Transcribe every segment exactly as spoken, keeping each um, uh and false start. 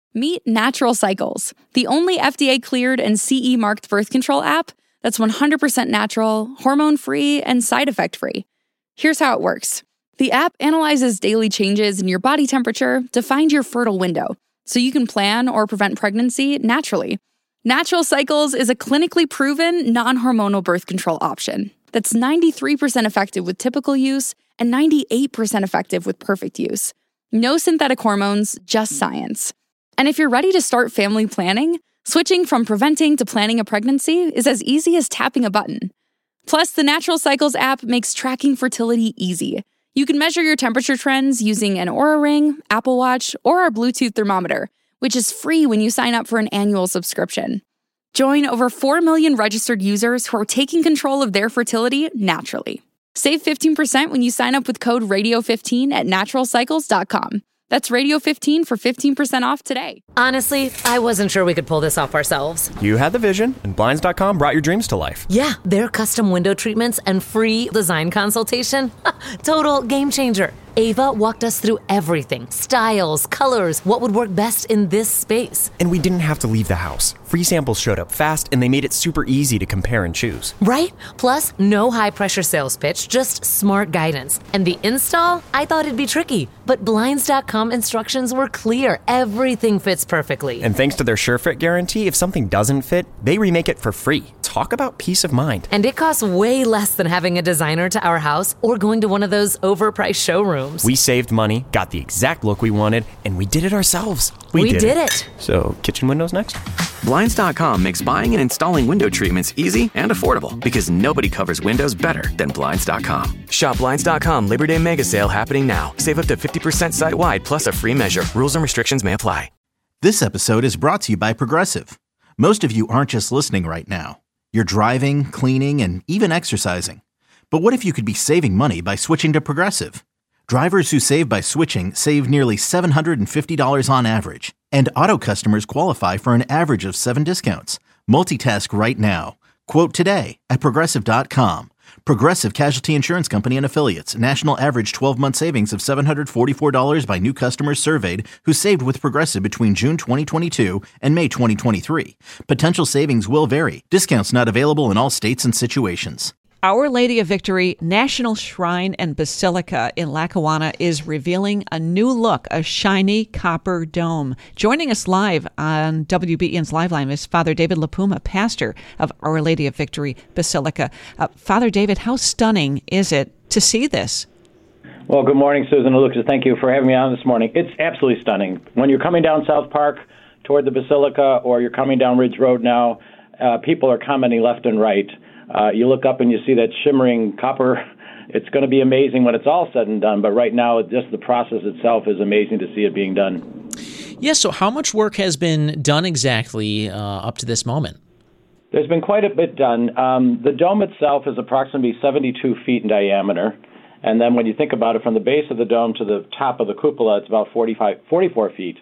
Meet Natural Cycles, the only F D A-cleared and C E-marked birth control app that's one hundred percent natural, hormone-free, and side effect-free. Here's how it works. The app analyzes daily changes in your body temperature to find your fertile window, so you can plan or prevent pregnancy naturally. Natural Cycles is a clinically proven, non-hormonal birth control option that's ninety-three percent effective with typical use and ninety-eight percent effective with perfect use. No synthetic hormones, just science. And if you're ready to start family planning, switching from preventing to planning a pregnancy is as easy as tapping a button. Plus, the Natural Cycles app makes tracking fertility easy. You can measure your temperature trends using an Oura Ring, Apple Watch, or our Bluetooth thermometer, which is free when you sign up for an annual subscription. Join over four million registered users who are taking control of their fertility naturally. Save fifteen percent when you sign up with code radio fifteen at natural cycles dot com. That's radio fifteen for fifteen percent off today. Honestly, I wasn't sure we could pull this off ourselves. You had the vision, and Blinds dot com brought your dreams to life. Yeah, their custom window treatments and free design consultation. Total game changer. Ava walked us through everything. Styles, colors, what would work best in this space. And we didn't have to leave the house. Free samples showed up fast, and they made it super easy to compare and choose. Right? Plus, no high-pressure sales pitch, just smart guidance. And the install? I thought it'd be tricky, but Blinds dot com instructions were clear. Everything fits perfectly. And thanks to their SureFit guarantee, if something doesn't fit, they remake it for free. Talk about peace of mind. And it costs way less than having a designer to our house or going to one of those overpriced showrooms. We saved money, got the exact look we wanted, and we did it ourselves. We, we did, did it. it. So, kitchen windows next? Blinds dot com makes buying and installing window treatments easy and affordable because nobody covers windows better than Blinds dot com. Shop Blinds dot com Labor Day Mega Sale happening now. Save up to fifty percent site-wide plus a free measure. Rules and restrictions may apply. This episode is brought to you by Progressive. Most of you aren't just listening right now. You're driving, cleaning, and even exercising. But what if you could be saving money by switching to Progressive? Drivers who save by switching save nearly seven hundred fifty dollars on average. And auto customers qualify for an average of seven discounts. Multitask right now. Quote today at progressive dot com. Progressive Casualty Insurance Company and Affiliates. National average twelve-month savings of seven hundred forty-four dollars by new customers surveyed who saved with Progressive between June twenty twenty-two and May twenty twenty-three. Potential savings will vary. Discounts not available in all states and situations. Our Lady of Victory National Shrine and Basilica in Lackawanna is revealing a new look, a shiny copper dome. Joining us live on W B E N's Live Line is Father David LaPuma, pastor of Our Lady of Victory Basilica. Uh, Father David, how stunning is it to see this? Well, good morning, Susan and Lucas. Thank you for having me on this morning. It's absolutely stunning. When you're coming down South Park toward the Basilica or you're coming down Ridge Road now, uh, people are commenting left and right. Uh, you look up and you see that shimmering copper. It's going to be amazing when it's all said and done, but right now, just the process itself is amazing to see it being done. Yes, so how much work has been done exactly uh, up to this moment? There's been quite a bit done. Um, the dome itself is approximately seventy-two feet in diameter, and then when you think about it, from the base of the dome to the top of the cupola, it's about forty-five, forty-four feet.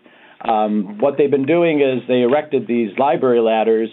Um, what they've been doing is they erected these library ladders.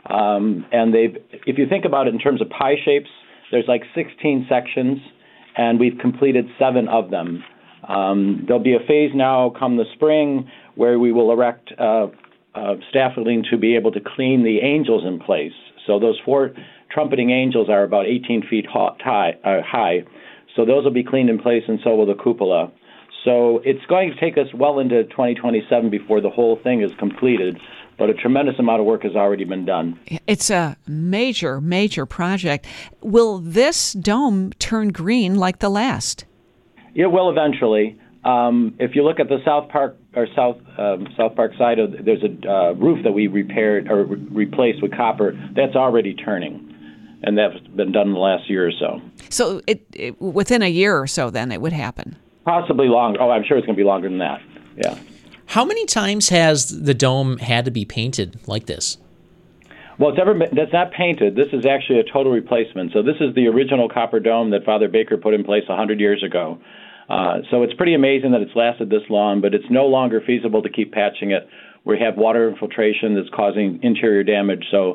Um, and they've, if you think about it in terms of pie shapes, there's like sixteen sections, and we've completed seven of them. Um, there'll be a phase now come the spring where we will erect uh, uh, scaffolding to be able to clean the angels in place. So those four trumpeting angels are about eighteen feet high, uh, high. So those will be cleaned in place, and so will the cupola. So it's going to take us well into twenty twenty-seven before the whole thing is completed. But a tremendous amount of work has already been done. It's a major, major project. Will this dome turn green like the last? It will eventually. Um, if you look at the South Park or South um, South Park side, of there's a uh, roof that we repaired or re- replaced with copper. That's already turning, and that's been done in the last year or so. So it, it within a year or so, then it would happen. Possibly longer. Oh, I'm sure it's going to be longer than that. Yeah. How many times has the dome had to be painted like this? Well, it's ever been, that's not painted. This is actually a total replacement. So this is the original copper dome that Father Baker put in place one hundred years ago. Uh, so it's pretty amazing that it's lasted this long, but it's no longer feasible to keep patching it. We have water infiltration that's causing interior damage. So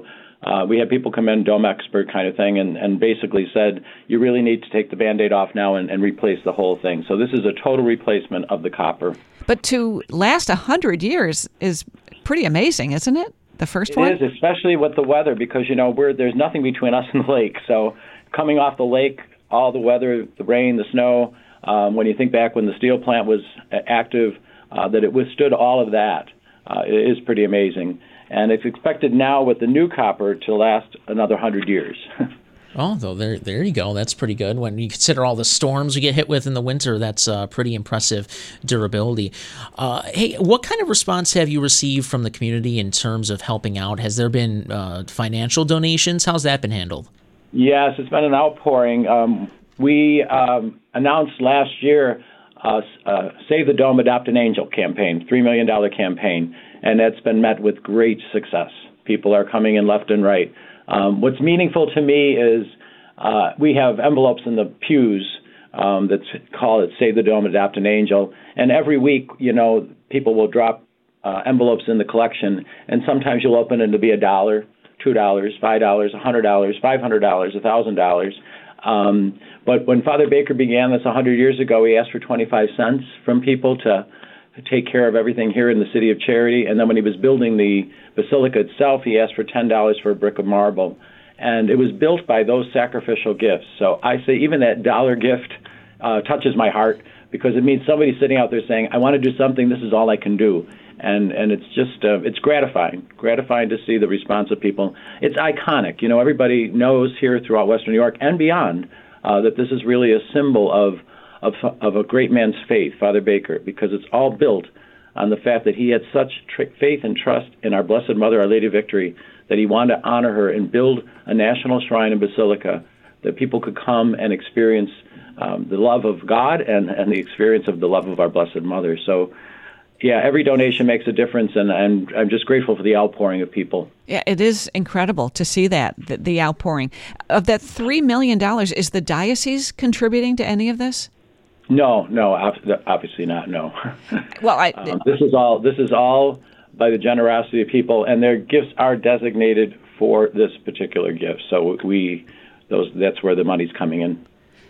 Uh, we had people come in, dome expert kind of thing, and, and basically said, you really need to take the Band-Aid off now and, and replace the whole thing. So this is a total replacement of the copper. But to last one hundred years is pretty amazing, isn't it? The first it one? It is, especially with the weather, because, you know, we're, there's nothing between us and the lake. So coming off the lake, all the weather, the rain, the snow, um, when you think back when the steel plant was active, uh, that it withstood all of that. Uh, it is pretty amazing. And it's expected now with the new copper to last another one hundred years. Oh, though there, there you go. That's pretty good. When you consider all the storms we get hit with in the winter, that's uh, pretty impressive durability. Uh, hey, what kind of response have you received from the community in terms of helping out? Has there been uh, financial donations? How's that been handled? Yes, it's been an outpouring. Um, we um, announced last year uh, uh, Save the Dome, Adopt an Angel campaign, three million dollars campaign, and that's been met with great success. People are coming in left and right. Um, what's meaningful to me is uh, we have envelopes in the pews um, that call it Save the Dome, Adopt an Angel, and every week, you know, people will drop uh, envelopes in the collection, and sometimes you'll open it to be a dollar, two dollars, five dollars, one hundred dollars, five hundred dollars, one thousand dollars. Um, but when Father Baker began this one hundred years ago, he asked for twenty-five cents from people to take care of everything here in the City of Charity. And then when he was building the basilica itself, he asked for ten dollars for a brick of marble. And it was built by those sacrificial gifts. So I say even that dollar gift uh, touches my heart, because it means somebody sitting out there saying, I want to do something, this is all I can do. And and it's just, uh, it's gratifying, gratifying to see the response of people. It's iconic. You know, everybody knows here throughout Western New York and beyond uh, that this is really a symbol of, of of a great man's faith, Father Baker, because it's all built on the fact that he had such tr- faith and trust in our Blessed Mother, Our Lady of Victory, that he wanted to honor her and build a national shrine and basilica that people could come and experience um, the love of God and, and the experience of the love of our Blessed Mother. So, yeah, every donation makes a difference, and, and I'm just grateful for the outpouring of people. Yeah, it is incredible to see that, the, the outpouring. Of that three million dollars, is the diocese contributing to any of this? No, no, obviously not, no. Well, I, um, this is all this is all by the generosity of people, and their gifts are designated for this particular gift. So we, those that's where the money's coming in.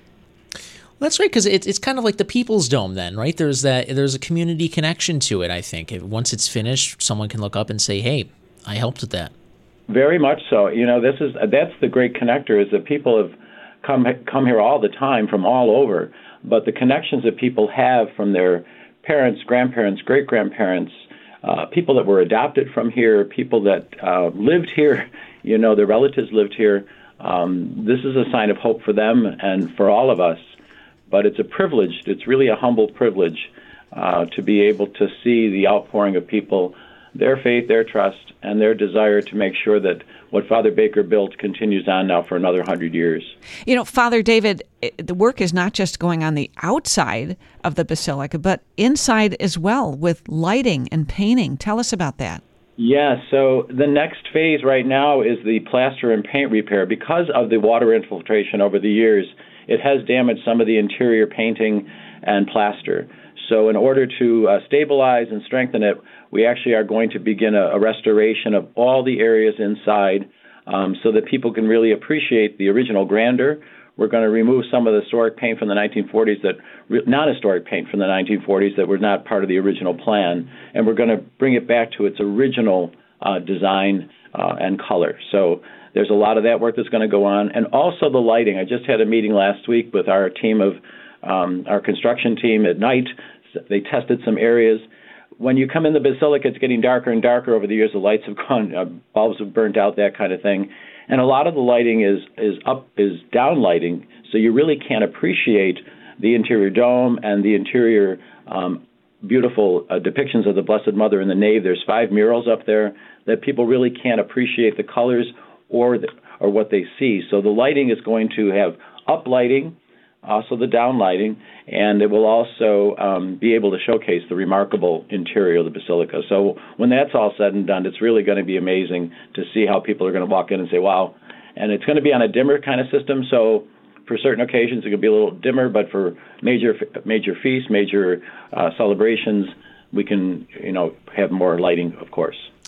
Well, that's right, because it, it's kind of like the People's Dome then, right? There's that there's a community connection to it, I think. If, once it's finished, someone can look up and say, hey, I helped with that. Very much so. You know, this is that's the great connector, is that people have come come here all the time from all over, but the connections that people have from their parents, grandparents, great-grandparents, uh, people that were adopted from here, people that uh, lived here, you know, their relatives lived here, um, this is a sign of hope for them and for all of us. But it's a privilege, it's really a humble privilege uh, to be able to see the outpouring of people, their faith, their trust, and their desire to make sure that what Father Baker built continues on now for another hundred years. You know, Father David, the work is not just going on the outside of the basilica, but inside as well, with lighting and painting. Tell us about that. Yeah, so the next phase right now is the plaster and paint repair. Because of the water infiltration over the years, it has damaged some of the interior painting and plaster. So in order to uh, stabilize and strengthen it, we actually are going to begin a, a restoration of all the areas inside um, so that people can really appreciate the original grandeur. We're going to remove some of the historic paint from the nineteen forties, that non-historic paint from the nineteen forties that were not part of the original plan, and we're going to bring it back to its original uh, design uh, and color. So there's a lot of that work that's going to go on, and also the lighting. I just had a meeting last week with our team of um, our construction team at night. They tested some areas. When you come in the basilica, it's getting darker and darker over the years. The lights have gone, uh, bulbs have burnt out, that kind of thing. And a lot of the lighting is is up is down lighting, so you really can't appreciate the interior dome and the interior um, beautiful uh, depictions of the Blessed Mother in the nave. There's five murals up there that people really can't appreciate the colors or the, or what they see. So the lighting is going to have up lighting, also the down lighting, and it will also um, be able to showcase the remarkable interior of the basilica. So when that's all said and done, it's really going to be amazing to see how people are going to walk in and say, wow. And it's going to be on a dimmer kind of system, so for certain occasions it could be a little dimmer, but for major major feasts, major uh, celebrations, we can, you know, have more lighting, of course.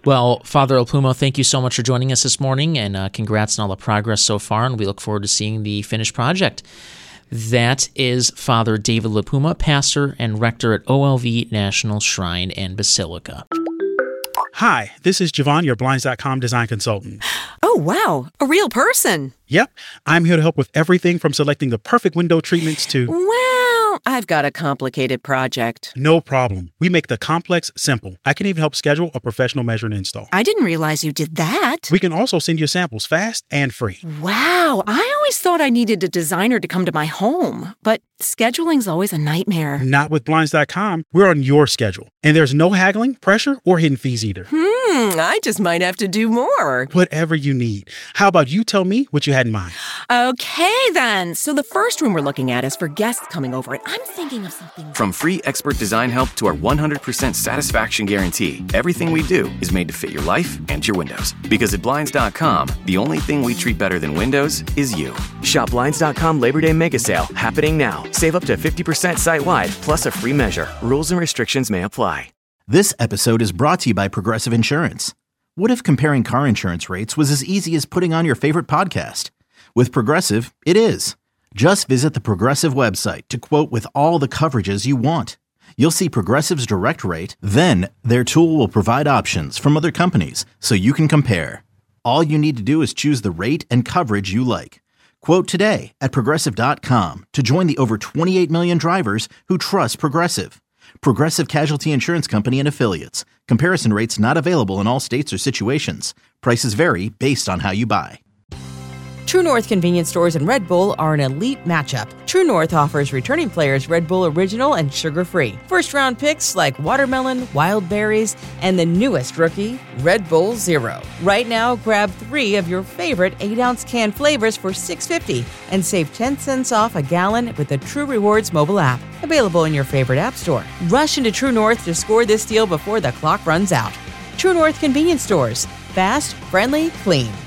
Well, Father LaPuma, thank you so much for joining us this morning, and uh, congrats on all the progress so far, and we look forward to seeing the finished project. That is Father David LaPuma, pastor and rector at O L V National Shrine and Basilica. Hi, this is Javon, your Blinds dot com design consultant. Oh, wow. A real person. Yep. I'm here to help with everything from selecting the perfect window treatments to... Well, I've got a complicated project. No problem. We make the complex simple. I can even help schedule a professional measure and install. I didn't realize you did that. We can also send you samples fast and free. Wow. I always thought I needed a designer to come to my home, but scheduling's always a nightmare. Not with Blinds dot com. We're on your schedule. And there's no haggling, pressure, or hidden fees either. Hmm, I just might have to do more. Whatever you need. How about you tell me what you had in mind? Okay, then. So the first room we're looking at is for guests coming over, and I'm thinking of something... From free expert design help to our one hundred percent satisfaction guarantee, everything we do is made to fit your life and your windows. Because at Blinds dot com, the only thing we treat better than windows is you. Shop Blinds dot com Labor Day Mega Sale, happening now. Save up to fifty percent site-wide, plus a free measure. Rules and restrictions may apply. This episode is brought to you by Progressive Insurance. What if comparing car insurance rates was as easy as putting on your favorite podcast? With Progressive, it is. Just visit the Progressive website to quote with all the coverages you want. You'll see Progressive's direct rate, then their tool will provide options from other companies so you can compare. All you need to do is choose the rate and coverage you like. Quote today at Progressive dot com to join the over twenty-eight million drivers who trust Progressive. Progressive Casualty Insurance Company and Affiliates. Comparison rates not available in all states or situations. Prices vary based on how you buy. True North convenience stores and Red Bull are an elite matchup. True North offers returning players Red Bull Original and sugar-free. First-round picks like watermelon, wild berries, and the newest rookie, Red Bull Zero. Right now, grab three of your favorite eight-ounce can flavors for six dollars and fifty cents and save ten cents off a gallon with the True Rewards mobile app. Available in your favorite app store. Rush into True North to score this deal before the clock runs out. True North convenience stores. Fast, friendly, clean.